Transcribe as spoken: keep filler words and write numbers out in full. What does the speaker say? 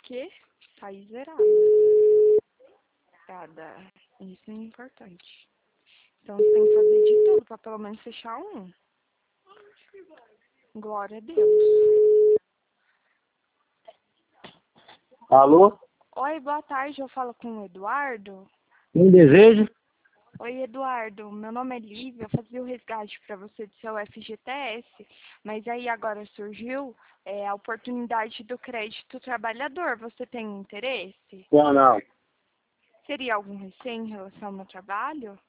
que sair zerada. Zerada. Isso é importante. Então você tem que fazer de tudo pra pelo menos fechar um. Glória a Deus. Alô? Oi, boa tarde. Eu falo com o Eduardo. Quem deseja? Oi, Eduardo. Meu nome é Lívia. Eu fazia o resgate para você do seu F G T S, mas aí agora surgiu é, a oportunidade do crédito trabalhador. Você tem interesse? Não, não. Seria algum recém em relação ao meu trabalho?